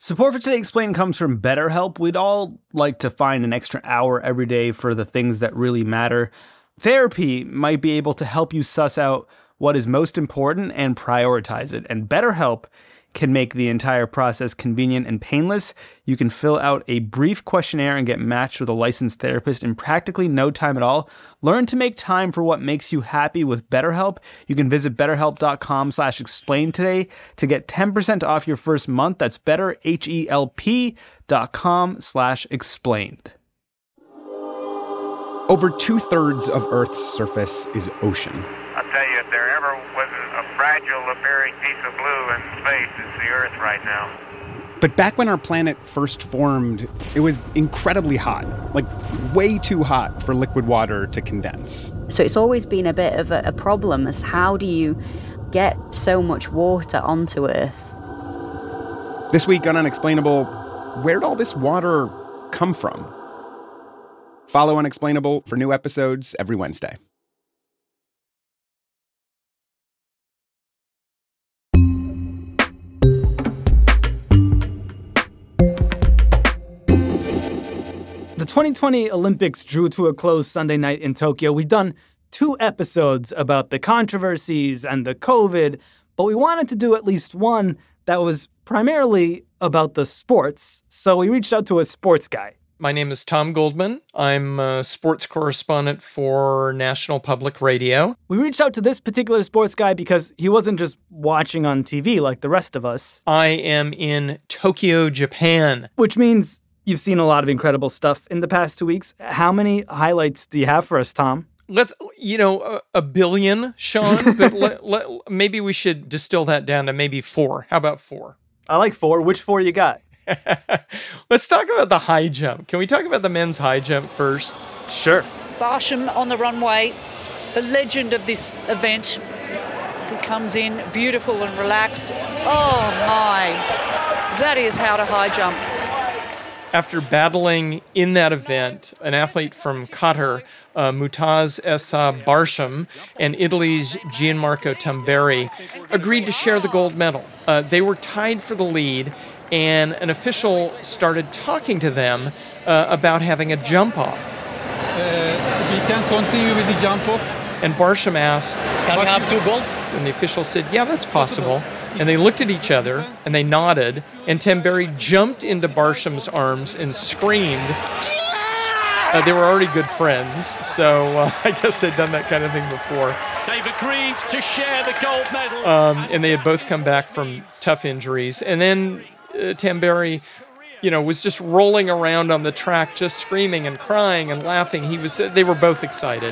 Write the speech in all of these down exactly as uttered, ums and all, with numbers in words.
Support for Today Explained comes from BetterHelp. We'd all like to find an extra hour every day for the things that really matter. Therapy might be able to help you suss out what is most important and prioritize it. And BetterHelp can make the entire process convenient and painless. You can fill out a brief questionnaire and get matched with a licensed therapist in practically no time at all. Learn to make time for what makes you happy with BetterHelp. You can visit betterhelp.com slash explain today to get ten percent off your first month. That's betterhelp.com slash explained. Over two-thirds of Earth's surface is ocean. I'll tell you, if there ever was a fragile appearing piece of blue in space, it's the Earth right now. But back when our planet first formed, it was incredibly hot, like way too hot for liquid water to condense. So it's always been a bit of a, a problem as how do you get so much water onto Earth? This week on Unexplainable, where'd all this water come from? Follow Unexplainable for new episodes every Wednesday. The twenty twenty Olympics drew to a close Sunday night in Tokyo. We've done two episodes about the controversies and the COVID, but we wanted to do at least one that was primarily about the sports, so we reached out to a sports guy. My name is Tom Goldman. I'm a sports correspondent for National Public Radio. We reached out to this particular sports guy because he wasn't just watching on T V like the rest of us. I am in Tokyo, Japan. Which means you've seen a lot of incredible stuff in the past two weeks. How many highlights do you have for us, Tom? Let's, you know, a, a billion, Sean, but let, let, maybe we should distill that down to maybe four. How about four? I like four. Which four you got? Let's talk about the high jump. Can we talk about the men's high jump first? Sure. Barsham on the runway, the legend of this event. As he comes in, beautiful and relaxed. Oh my, that is how to high jump. After battling in that event, an athlete from Qatar, uh, Mutaz Essa Barsham, and Italy's Gianmarco Tamberi agreed to share the gold medal. Uh, they were tied for the lead, and an official started talking to them uh, about having a jump-off. Uh, we can continue with the jump-off. And Barsham asked, "Can we have two gold?" And the official said, yeah, that's possible. And they looked at each other, and they nodded, and Tamberi jumped into Barsham's arms and screamed. Uh, they were already good friends, so uh, I guess they'd done that kind of thing before. They've agreed to share the gold medal. Um, and they had both come back from tough injuries. And then uh, Tamberi, you know, was just rolling around on the track, just screaming and crying and laughing. He was. They were both excited.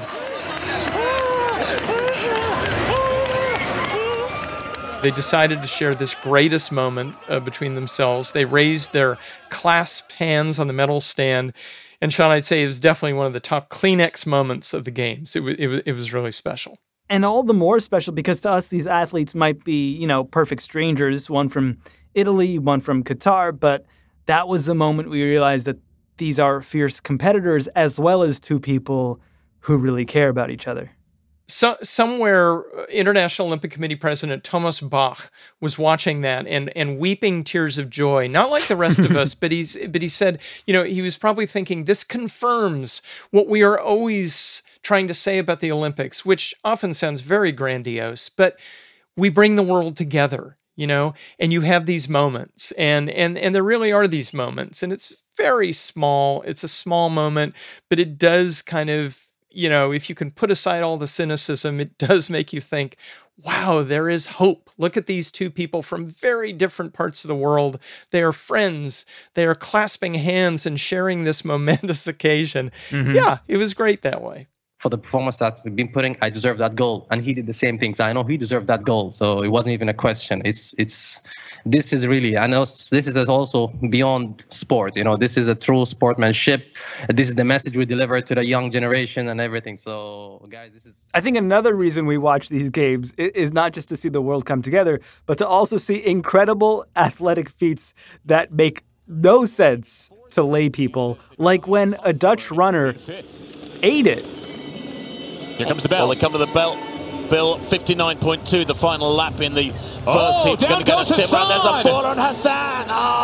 They decided to share this greatest moment uh, between themselves. They raised their clasped hands on the medal stand. And Sean, I'd say it was definitely one of the top Kleenex moments of the games. It was, it was, it was really special. And all the more special because to us, these athletes might be, you know, perfect strangers, one from Italy, one from Qatar. But that was the moment we realized that these are fierce competitors as well as two people who really care about each other. So, somewhere, International Olympic Committee President Thomas Bach was watching that and, and weeping tears of joy, not like the rest of us, but he's but he said, you know, he was probably thinking, this confirms what we are always trying to say about the Olympics, which often sounds very grandiose, but we bring the world together, you know, and you have these moments, and and and there really are these moments, and it's very small. It's a small moment, but it does kind of, you know, if you can put aside all the cynicism, it does make you think, wow, there is hope. Look at these two people from very different parts of the world. They are friends. They are clasping hands and sharing this momentous occasion. Mm-hmm. Yeah, it was great that way. For the performance that we've been putting, I deserve that goal. And he did the same thing. So I know he deserved that goal. So it wasn't even a question. It's, it's, this is really, I know this is also beyond sport. You know, this is a true sportsmanship. This is the message we deliver to the young generation and everything. So, guys, this is... I think another reason we watch these games is not just to see the world come together, but to also see incredible athletic feats that make no sense to lay people, like when a Dutch runner ate it. Here comes the bell. Well, they come to the belt. Bill, fifty-nine point two, the final lap in the first oh, heat. Going to go to Simran. There's a fall on Hassan. Ah,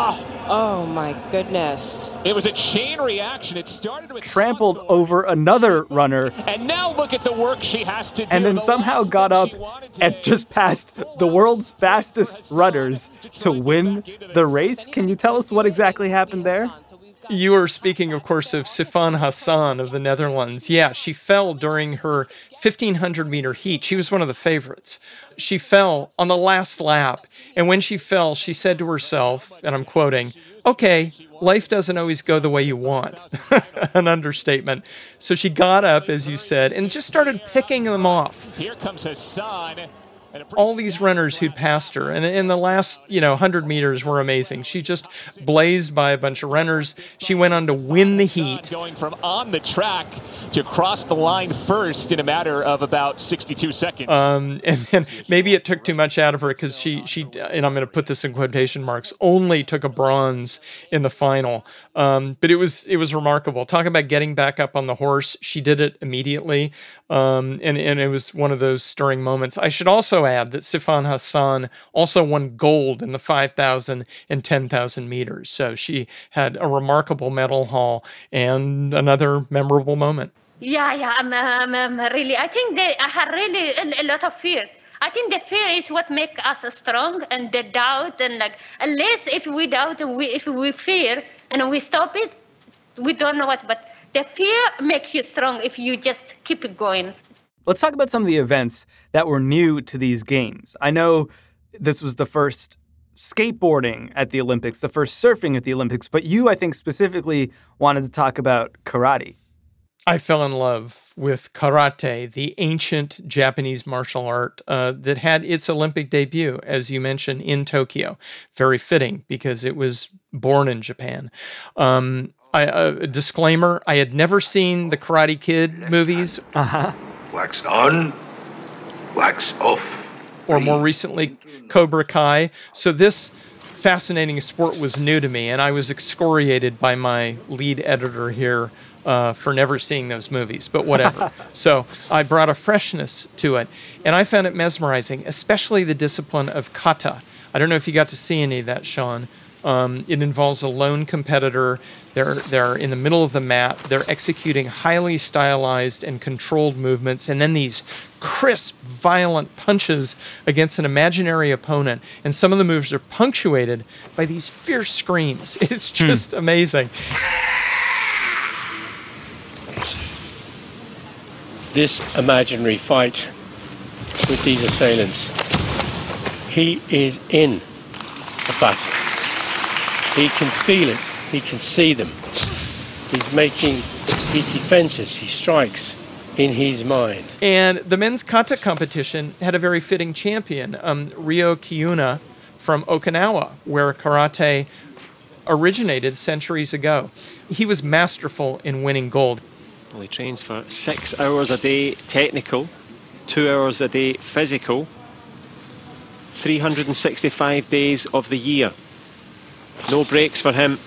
Oh my goodness. It was a chain reaction. It started with trampled over another runner, and now look at the work she has to do. And then the somehow got up and just passed the world's fastest runners to win the race. Can you tell us what exactly happened there? You are speaking, of course, of Sifan Hassan of the Netherlands. Yeah, she fell during her fifteen hundred meter heat. She was one of the favorites. She fell on the last lap. And when she fell, she said to herself, and I'm quoting, okay, life doesn't always go the way you want. An understatement. So she got up, as you said, and just started picking them off. Here comes Hassan. All these runners who'd passed her, and in the last, you know, one hundred meters were amazing. She just blazed by a bunch of runners. She went on to win the heat. Going from on the track to cross the line first in a matter of about sixty-two seconds. Um, and then maybe it took too much out of her because she, she, and I'm going to put this in quotation marks, only took a bronze in the final. Um, but it was, it was remarkable. Talk about getting back up on the horse. She did it immediately. Um, and, and it was one of those stirring moments. I should also add that Sifan Hassan also won gold in the five thousand and ten thousand meters. So she had a remarkable medal haul and another memorable moment. Yeah, yeah, I'm, um, um, really, I think they, I had really a, a lot of fear. I think the fear is what makes us strong, and the doubt, and like, unless if we doubt, and we, if we fear, and we stop it, we don't know what, but the fear makes you strong if you just keep it going. Let's talk about some of the events that were new to these games. I know this was the first skateboarding at the Olympics, the first surfing at the Olympics, but you, I think, specifically wanted to talk about karate. I fell in love with karate, the ancient Japanese martial art uh, that had its Olympic debut, as you mentioned, in Tokyo. Very fitting because it was born in Japan. Um, I, uh, a disclaimer, I had never seen the Karate Kid movies. Uh-huh. Wax on, wax off. Or more recently, Cobra Kai. So this fascinating sport was new to me, and I was excoriated by my lead editor here uh, for never seeing those movies, but whatever. So I brought a freshness to it, and I found it mesmerizing, especially the discipline of kata. I don't know if you got to see any of that, Sean. Um, it involves a lone competitor. They're they're in the middle of the mat. They're executing highly stylized and controlled movements, and then these crisp, violent punches against an imaginary opponent. And some of the moves are punctuated by these fierce screams. It's just hmm. amazing. This imaginary fight with these assailants, he is in a battle. He can feel it. He can see them. He's making his defenses, he strikes in his mind. And the men's kata competition had a very fitting champion, um, Ryo Kiuna from Okinawa, where karate originated centuries ago. He was masterful in winning gold. Well, he trains for six hours a day technical, two hours a day physical, three hundred sixty-five days of the year. No breaks for him.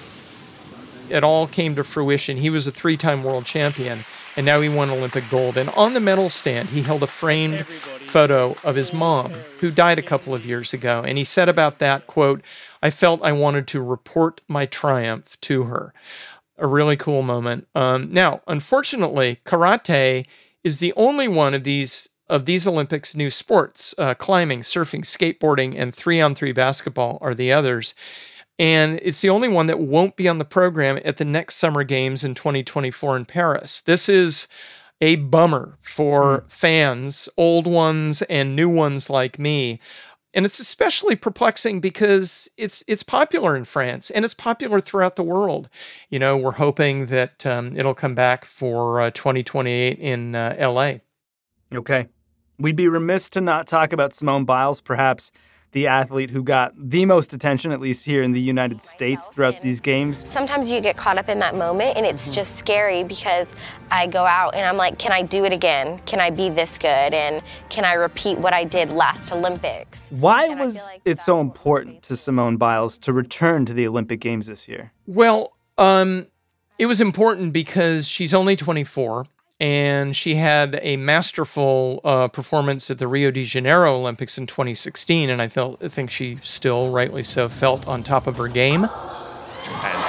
It all came to fruition. He was a three-time world champion, and now he won Olympic gold. And on the medal stand, he held a framed photo of his mom, who died a couple of years ago. And he said about that, quote, "I felt I wanted to report my triumph to her." A really cool moment. Um, now, unfortunately, karate is the only one of these of these Olympics' new sports. Uh, climbing, surfing, skateboarding, and three-on-three basketball are the others. And it's the only one that won't be on the program at the next Summer Games in twenty twenty-four in Paris. This is a bummer for mm. fans, old ones and new ones like me. And it's especially perplexing because it's it's popular in France and it's popular throughout the world. You know, we're hoping that um, it'll come back for uh, twenty twenty-eight in uh, L A. Okay. We'd be remiss to not talk about Simone Biles, perhaps the athlete who got the most attention, at least here in the United States, throughout these games. Sometimes you get caught up in that moment, and it's just scary because I go out and I'm like, can I do it again? Can I be this good? And can I repeat what I did last Olympics? Why and was like it so important to Simone Biles to return to the Olympic Games this year? Well, um, it was important because she's only twenty-four. And she had a masterful uh, performance at the Rio de Janeiro Olympics in twenty sixteen, and I felt I think she still, rightly so, felt on top of her game.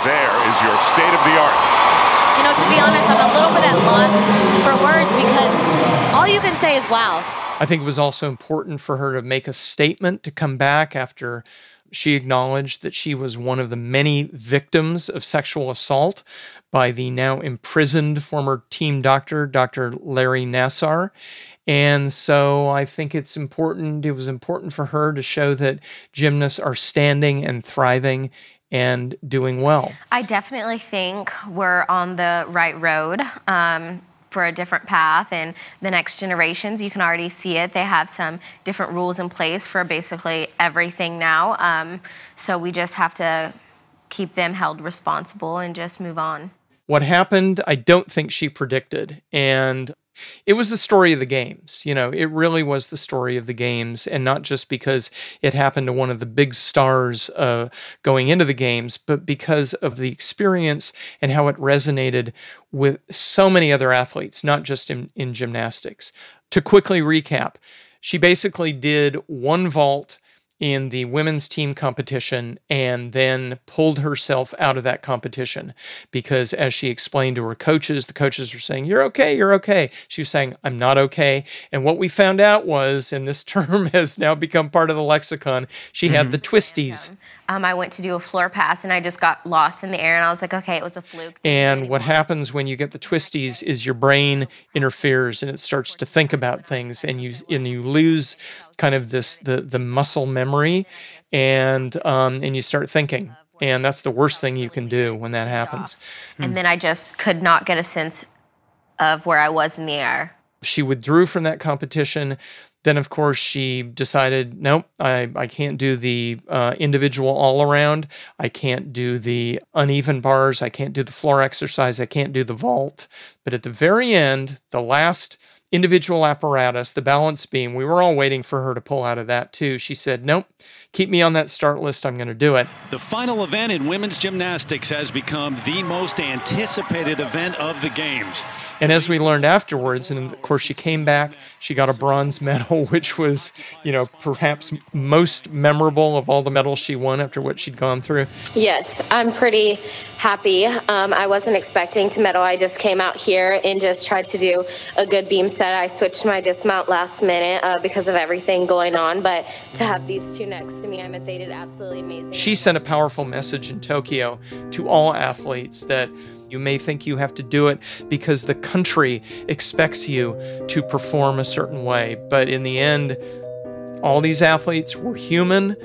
There is your state-of-the-art. You know, to be honest, I'm a little bit at loss for words because all you can say is wow. I think it was also important for her to make a statement to come back after she acknowledged that she was one of the many victims of sexual assault by the now imprisoned former team doctor, Doctor Larry Nassar. And so I think it's important, it was important for her to show that gymnasts are standing and thriving and doing well. I definitely think we're on the right road um, for a different path, and the next generations, you can already see it. They have some different rules in place for basically everything now. Um, so we just have to keep them held responsible and just move on. What happened, I don't think she predicted. And it was the story of the games. You know, it really was the story of the games, and not just because it happened to one of the big stars uh, going into the games, but because of the experience and how it resonated with so many other athletes, not just in, in gymnastics. To quickly recap, she basically did one vault in the women's team competition and then pulled herself out of that competition because, as she explained to her coaches, the coaches were saying, you're okay, you're okay. She was saying, I'm not okay. And what we found out was, and this term has now become part of the lexicon, she mm-hmm. had the twisties. Um, I went to do a floor pass and I just got lost in the air and I was like, okay, it was a fluke. And what happens when you get the twisties is your brain interferes and it starts to think about things, and you and you lose kind of this the the muscle memory, and um, and you start thinking. And that's the worst thing you can do when that happens. And hmm. then I just could not get a sense of where I was in the air. She withdrew from that competition. Then, of course, she decided, nope, I, I can't do the uh, individual all-around. I can't do the uneven bars. I can't do the floor exercise. I can't do the vault. But at the very end, the last individual apparatus, the balance beam, we were all waiting for her to pull out of that too. She said, nope, keep me on that start list. I'm going to do it. The final event in women's gymnastics has become the most anticipated event of the games. And as we learned afterwards, and of course she came back, she got a bronze medal, which was, you know, perhaps most memorable of all the medals she won after what she'd gone through. Yes, I'm pretty happy. Um, I wasn't expecting to medal. I just came out here and just tried to do a good beam set. I switched my dismount last minute uh, because of everything going on, but to have these two next to me, I mean, they did absolutely amazing. She sent a powerful message in Tokyo to all athletes that you may think you have to do it because the country expects you to perform a certain way. But in the end, all these athletes were human,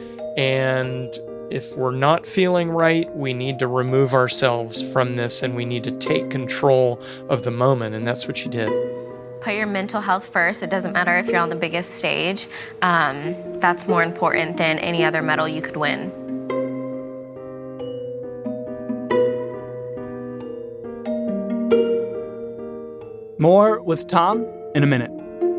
and if we're not feeling right, we need to remove ourselves from this and we need to take control of the moment. And that's what she did. Put your mental health first. It doesn't matter if you're on the biggest stage. Um, that's more important than any other medal you could win. More with Tom in a minute.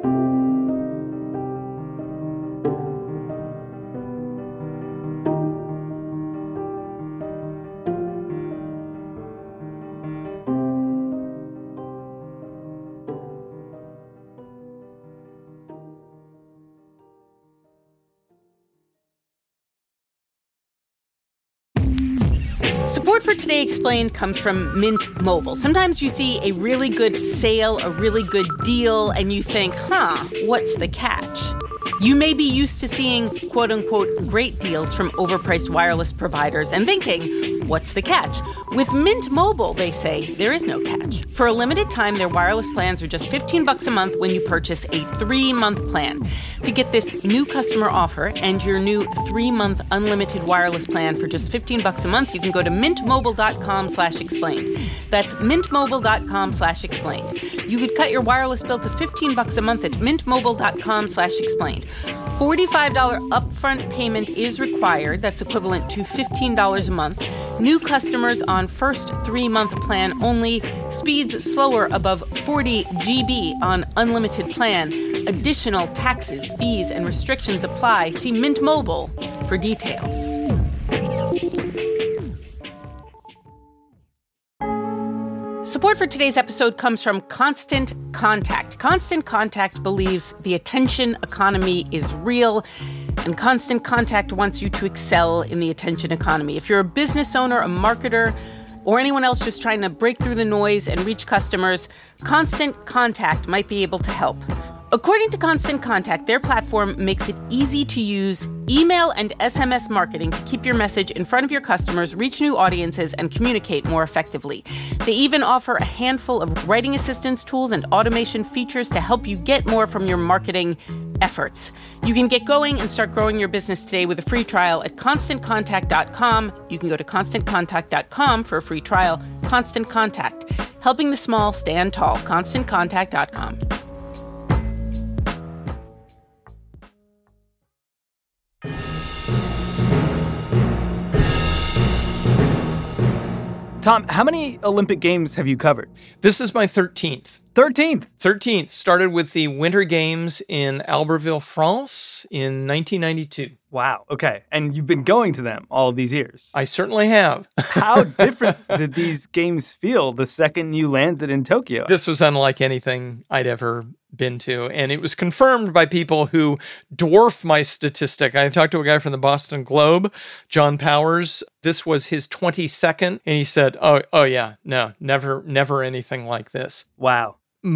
Support for Today Explained comes from Mint Mobile. Sometimes you see a really good sale, a really good deal, and you think, huh, what's the catch? You may be used to seeing quote-unquote great deals from overpriced wireless providers and thinking, what's the catch? With Mint Mobile, they say, there is no catch. For a limited time, their wireless plans are just fifteen bucks a month when you purchase a three-month plan. To get this new customer offer and your new three-month unlimited wireless plan for just fifteen bucks a month, you can go to mintmobile.com slash explained. That's mintmobile.com slash explained. You could cut your wireless bill to fifteen bucks a month at mintmobile.com slash explained. forty-five dollars upfront payment is required. That's equivalent to fifteen dollars a month. New customers on first three-month plan only. Speeds slower above forty gigabytes on unlimited plan. Additional taxes, fees, and restrictions apply. See Mint Mobile for details. Support for today's episode comes from Constant Contact. Constant Contact believes the attention economy is real. And Constant Contact wants you to excel in the attention economy. If you're a business owner, a marketer, or anyone else just trying to break through the noise and reach customers, Constant Contact might be able to help. According to Constant Contact, their platform makes it easy to use email and S M S marketing to keep your message in front of your customers, reach new audiences, and communicate more effectively. They even offer a handful of writing assistance tools and automation features to help you get more from your marketing efforts. You can get going and start growing your business today with a free trial at constant contact dot com. You can go to constant contact dot com for a free trial. Constant Contact, helping the small stand tall. constant contact dot com. Tom, how many Olympic Games have you covered? This is my thirteenth. thirteenth? thirteenth. Started with the Winter Games in Albertville, France in nineteen ninety-two. Wow. Okay. And you've been going to them all of these years. I certainly have. How different did these games feel the second you landed in Tokyo? This was unlike anything I'd ever been to, and it was confirmed by people who dwarf my statistic. I talked to a guy from the Boston Globe, John Powers. This was his twenty-second, and he said, oh, oh yeah, no, never, never anything like this. Wow.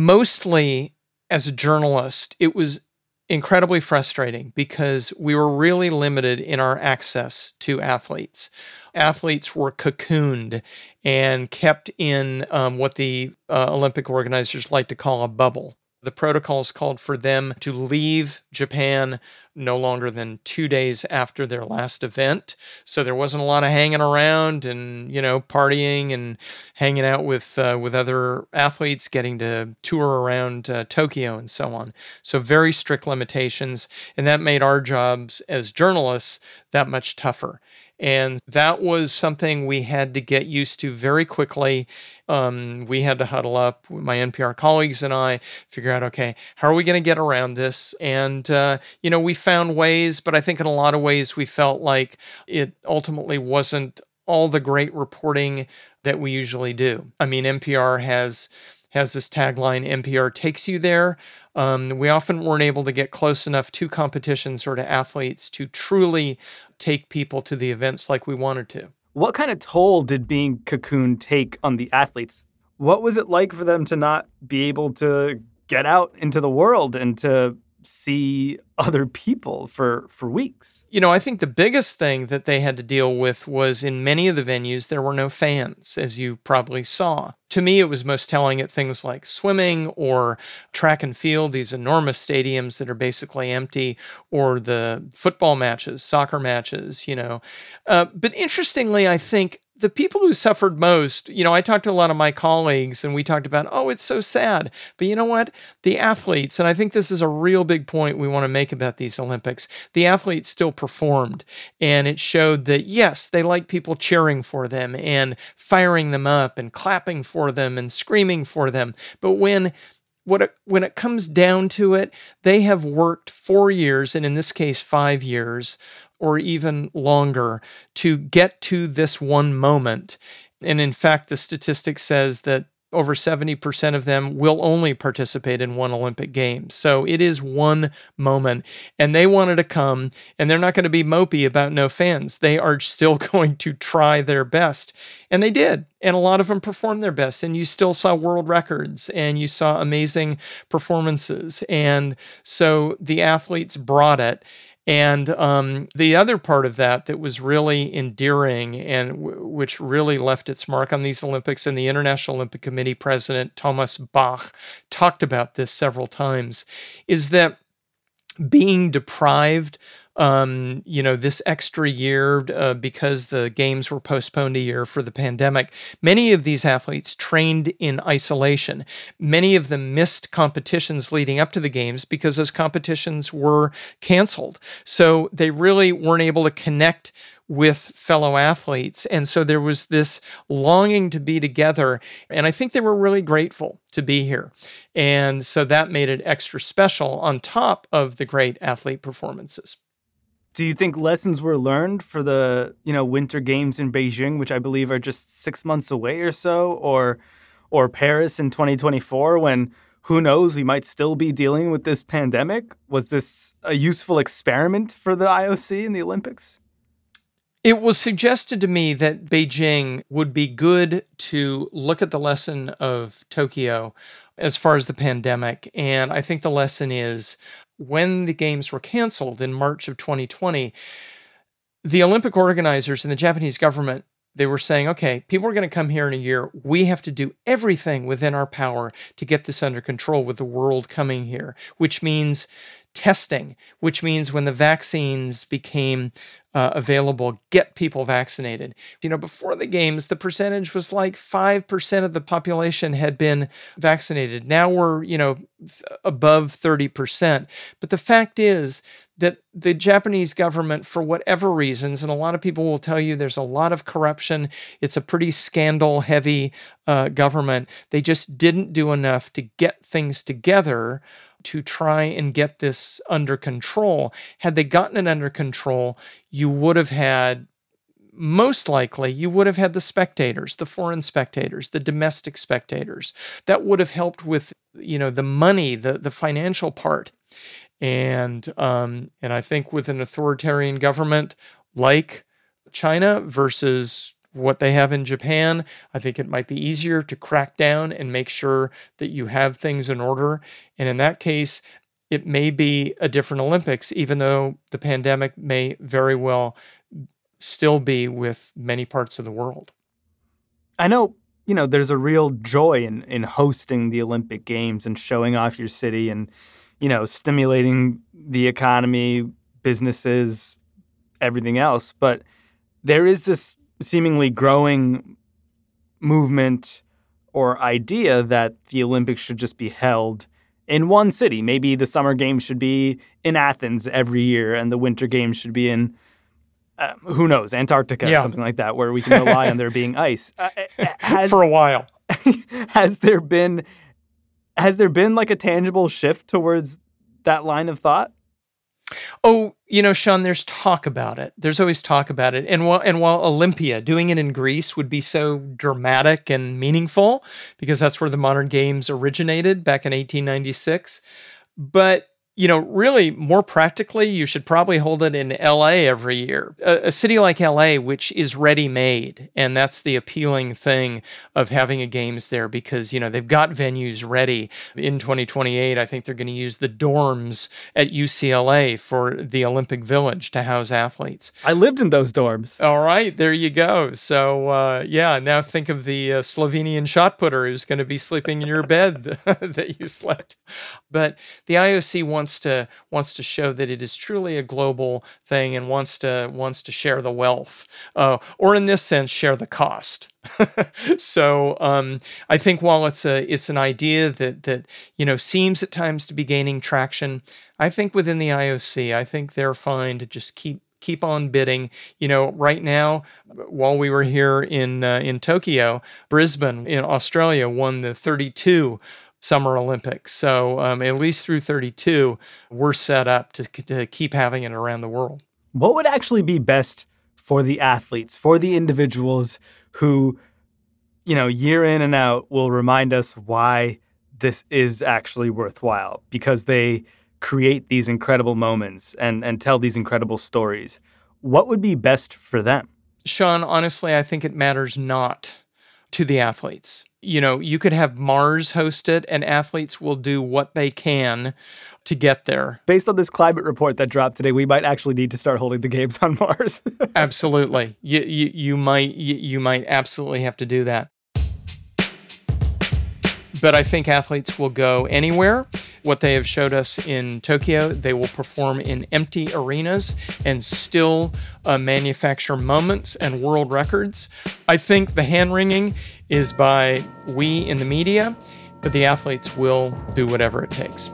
Mostly as a journalist, it was incredibly frustrating because we were really limited in our access to athletes. Athletes were cocooned and kept in um, what the uh, Olympic organizers like to call a bubble. The protocols called for them to leave Japan no longer than two days after their last event. So there wasn't a lot of hanging around and, you know, partying and hanging out with uh, with other athletes, getting to tour around uh, Tokyo and so on. So very strict limitations. And that made our jobs as journalists that much tougher. And that was something we had to get used to very quickly. Um, we had to huddle up, my N P R colleagues and I, figure out, okay, how are we going to get around this? And, uh, you know, we found ways, but I think in a lot of ways we felt like it ultimately wasn't all the great reporting that we usually do. I mean, N P R has has this tagline, N P R takes you there. Um, we often weren't able to get close enough to competitions or to athletes to truly take people to the events like we wanted to. What kind of toll did being cocooned take on the athletes? What was it like for them to not be able to get out into the world and to see other people for, for weeks? You know, I think the biggest thing that they had to deal with was in many of the venues, there were no fans, as you probably saw. To me, it was most telling at things like swimming or track and field, these enormous stadiums that are basically empty, or the football matches, soccer matches, you know. Uh, but interestingly, I think the people who suffered most, you know, I talked to a lot of my colleagues and we talked about, oh, it's so sad. But you know what? The athletes, and I think this is a real big point we want to make about these Olympics, the athletes still performed. And it showed that, yes, they like people cheering for them and firing them up and clapping for them and screaming for them. But when What it, when it comes down to it, they have worked four years, and in this case, five years, or even longer, to get to this one moment. And in fact, the statistic says that over seventy percent of them will only participate in one Olympic Games. So it is one moment. And they wanted to come, and they're not going to be mopey about no fans. They are still going to try their best. And they did. And a lot of them performed their best. And you still saw world records, and you saw amazing performances. And so the athletes brought it. And um, the other part of that that was really endearing and w- which really left its mark on these Olympics, and the International Olympic Committee president, Thomas Bach, talked about this several times, is that being deprived Um, you know, this extra year uh, because the games were postponed a year for the pandemic. Many of these athletes trained in isolation. Many of them missed competitions leading up to the games because those competitions were canceled. So they really weren't able to connect with fellow athletes. And so there was this longing to be together. And I think they were really grateful to be here. And so that made it extra special on top of the great athlete performances. Do you think lessons were learned for the, you know, Winter Games in Beijing, which I believe are just six months away or so, or or Paris in twenty twenty-four, when who knows, we might still be dealing with this pandemic. Was this a useful experiment for the I O C and the Olympics? It was suggested to me that Beijing would be good to look at the lesson of Tokyo as far as the pandemic. And I think the lesson is when the games were canceled in March of twenty twenty, the Olympic organizers and the Japanese government, they were saying, okay, people are going to come here in a year. We have to do everything within our power to get this under control with the world coming here, which means testing, which means when the vaccines became uh, available, get people vaccinated. You know, before the games, the percentage was like five percent of the population had been vaccinated. Now we're, you know, th- above thirty percent. But the fact is that the Japanese government, for whatever reasons, and a lot of people will tell you there's a lot of corruption, it's a pretty scandal-heavy uh, government, they just didn't do enough to get things together to try and get this under control. Had they gotten it under control, you would have had, most likely, you would have had the spectators, the foreign spectators, the domestic spectators. That would have helped with, you know, the money, the, the financial part. And um, and I think with an authoritarian government like China versus what they have in Japan, I think it might be easier to crack down and make sure that you have things in order. And in that case, it may be a different Olympics, even though the pandemic may very well still be with many parts of the world. I know, you know, there's a real joy in, in hosting the Olympic Games and showing off your city and, you know, stimulating the economy, businesses, everything else. But there is this seemingly growing movement or idea that the Olympics should just be held in one city. Maybe the Summer Games should be in Athens every year and the Winter Games should be in, uh, who knows, Antarctica yeah. or something like that, where we can rely on there being ice. Uh, has, For a while. has there been, has there been like a tangible shift towards that line of thought? Oh, you know, Sean, there's talk about it. There's always talk about it. And while, and while Olympia, doing it in Greece would be so dramatic and meaningful, because that's where the modern games originated back in eighteen ninety-six. But, you know, really more practically, you should probably hold it in L A every year. A, a city like L A, which is ready-made, and that's the appealing thing of having a games there because, you know, they've got venues ready. In twenty twenty-eight, I think they're going to use the dorms at U C L A for the Olympic Village to house athletes. I lived in those dorms. All right, there you go. So, uh, yeah, now think of the uh, Slovenian shot putter who's going to be sleeping in your bed that you slept. But the I O C wants Wants to wants to show that it is truly a global thing and wants to wants to share the wealth, uh, or in this sense, share the cost. so um, I think while it's a it's an idea that that you know seems at times to be gaining traction, I think within the I O C, I think they're fine to just keep. Keep on bidding. You know, right now, while we were here in uh, in Tokyo, Brisbane in Australia won the thirty-two Summer Olympics. So um, at least through thirty-two, we're set up to, to keep having it around the world. What would actually be best for the athletes, for the individuals who, you know, year in and out will remind us why this is actually worthwhile? Because they create these incredible moments and, and tell these incredible stories. What would be best for them? Sean, honestly, I think it matters not to the athletes. You know, you could have Mars host it and athletes will do what they can to get there. Based on this climate report that dropped today, we might actually need to start holding the games on Mars. Absolutely. You, you, you might you, you might absolutely have to do that. But I think athletes will go anywhere. What they have showed us in Tokyo, they will perform in empty arenas and still uh, manufacture moments and world records. I think the hand-wringing is by we in the media, but the athletes will do whatever it takes.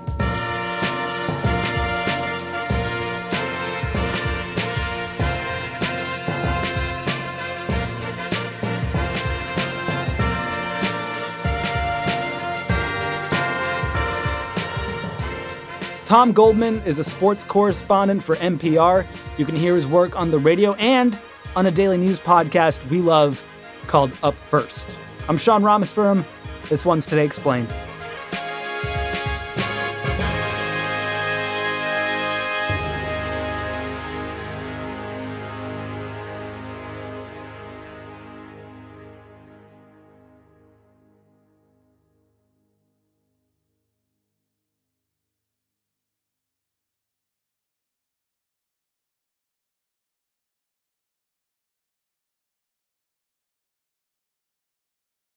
Tom Goldman is a sports correspondent for N P R. You can hear his work on the radio and on a daily news podcast we love called Up First. I'm Sean Rameswaram. This one's Today Explained.